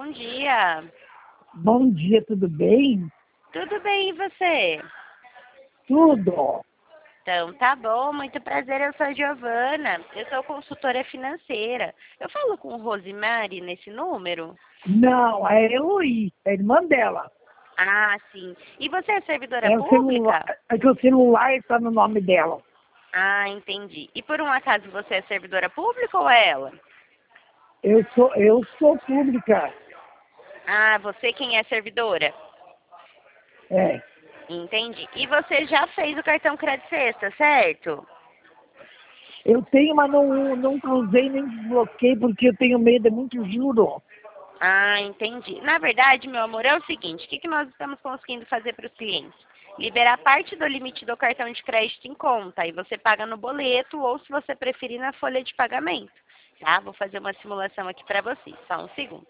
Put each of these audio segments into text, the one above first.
bom dia. Bom dia, tudo bem? Tudo bem, e você? Tudo. Então, tá bom, muito prazer, eu sou a Giovana, eu sou consultora financeira. Eu falo com Rosimari nesse número? Não, é a Eloí, é a irmã dela. Ah, sim. E você é servidora É o celular, pública? é que o celular está no nome dela. Ah, entendi. E por um acaso você é servidora pública ou é ela? Eu sou pública. Ah, você quem é servidora? É. Entendi. E você já fez o cartão Crédito Sexta, certo? Eu tenho, mas não usei nem desbloqueei porque eu tenho medo, é muito juro. Ah, entendi. Na verdade, meu amor, é o seguinte, o que nós estamos conseguindo fazer para os clientes? Liberar parte do limite do cartão de crédito em conta, e você paga no boleto ou, se você preferir, na folha de pagamento. Tá? Vou fazer uma simulação aqui para você, só um segundo.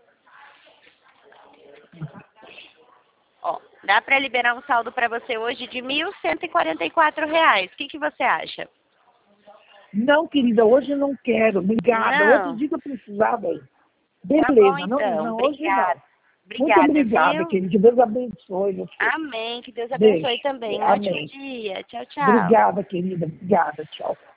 Ó, dá para liberar um saldo para você hoje de R$ 1.144. O que você acha? Não, querida, hoje eu não quero. Obrigada. Outro Não? dia que eu precisava aí. Tá bom, Beleza, não, então. não, hoje não. Obrigada. Muito Obrigada, obrigada, viu? querida. Que Deus abençoe você. Amém. Que Deus Beijo. abençoe também. Um ótimo Amém. dia. Tchau, tchau. Obrigada, querida. Obrigada. Tchau.